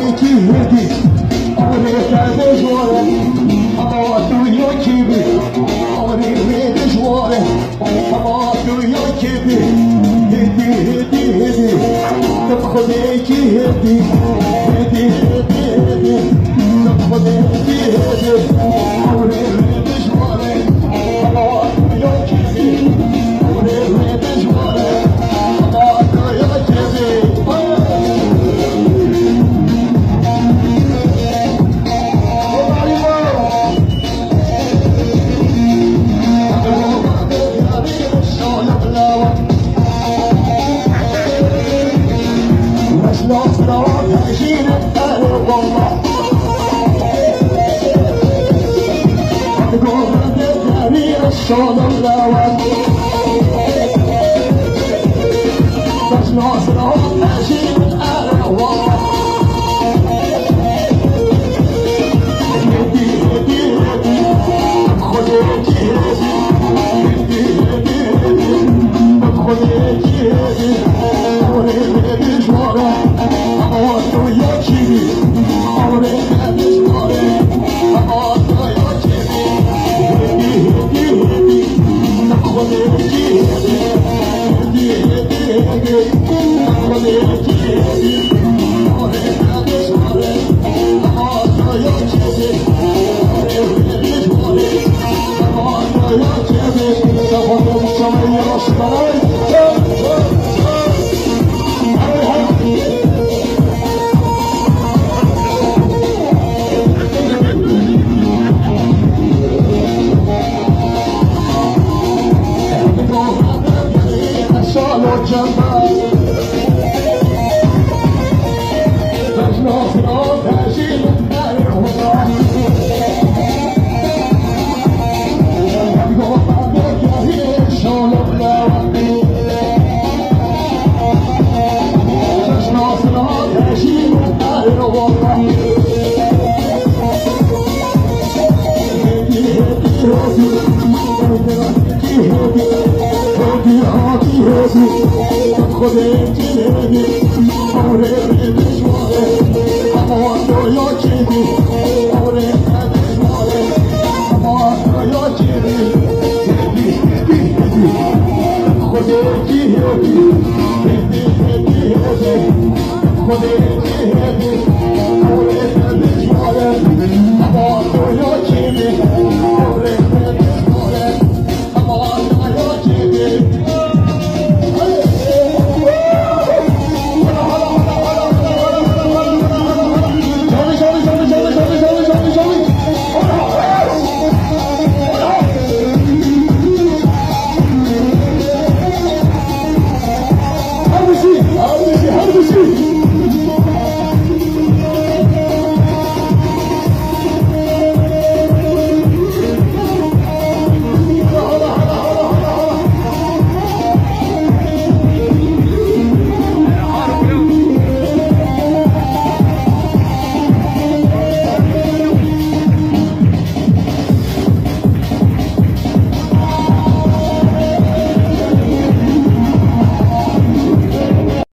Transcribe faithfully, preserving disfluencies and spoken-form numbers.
خودکی هدی آره کرده جواره اما دنیا کی بی آره ریده جواره اما دنیا کی بی هدی هدی هدی دم خودکی هدی هدی هدی هدی دم خودکی هدی آره ریده جواره اما دنیا کی بی آره ریده جواره اما دنیا کی بی شال اللوان بس ناصر عجيب الألوان هدي هدي هدي خذيك هدي هدي هدي هدي خذيك هدي أوري هدي جواري أموت وياك هدي أوري هدي جواري أموت وياك هدي هدي هدي خودکی هدی هدی هدی هدی خودکی هدی آره هدی جواره اما دایا کدی آره هدی جواره اما دایا کدی سفاده مشامه یراش برای خودتی